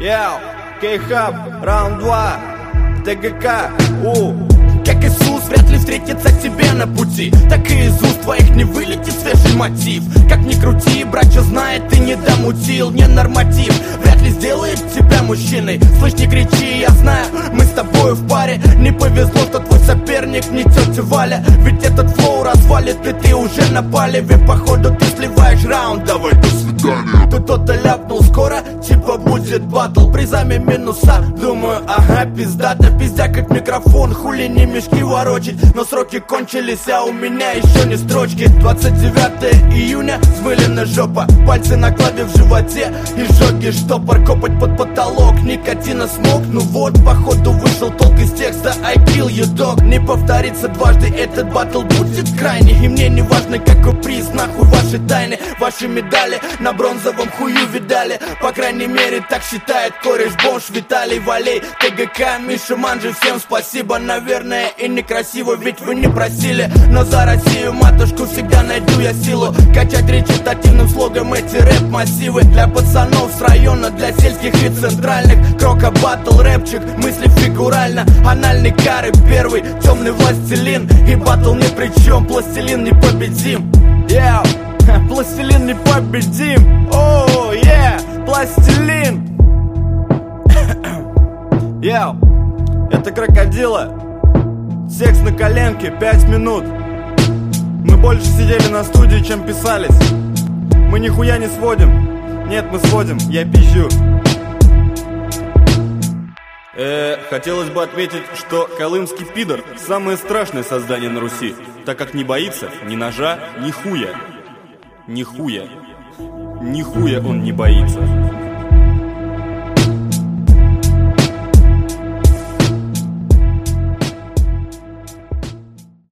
Йоу, Кей-хаб, раунд 2, ТГК, Как Иисус вряд ли встретится тебе на пути, так и из уст твоих не вылетит свежий мотив. Как ни крути, братья знает, ты не домутил, не норматив вряд ли сделает тебя мужчиной. Слышь, не кричи, я знаю, мы с тобою в паре. Не повезло, что твой соперник не тетя Валя, ведь этот флоу развалит, и ты уже на палеве. Походу ты сливаешь раунд, давай до свидания. Тут кто-то ляпнул скоро, типа будет батл, призами минуса. Думаю, ага, пиздата, пиздя как микрофон, хули не мешки ворочить. Но сроки кончились, а у меня еще не строчки. 29 июня, взмылена жопа, пальцы на клаве в животе и жоги штопор. Копать под потолок, никотина смог. Ну вот, походу вышел толк из текста I kill you dog. Не повторится дважды, этот батл будет крайний. И мне не важно какой приз, нахуй ваши тайны. Ваши медали на бронзовом хую видали. По крайней мере так считает кореш бомж Виталий Валей. ТГК, Миша Манжи, всем спасибо. Наверное и некрасиво, ведь вы не просили, но за Россию, матушку, всегда найду я силу качать речитативным слогом эти рэп-массивы. Для пацанов с района, для сельских и центральных. Крока, батл, рэпчик, мысли фигурально. Анальный кары первый, темный властелин. И батл ни при чем, пластилин непобедим. Йоу, пластилин непобедим. О, пластилин. Йоу, это крокодила. Секс на коленке, 5 минут. Мы больше сидели на студии, чем писались. Мы нихуя не сводим. Нет, мы сводим, я пизжу. Хотелось бы отметить, что колымский пидор – самое страшное создание на Руси, так как не боится ни ножа, ни хуя. Ни хуя. Ни хуя он не боится.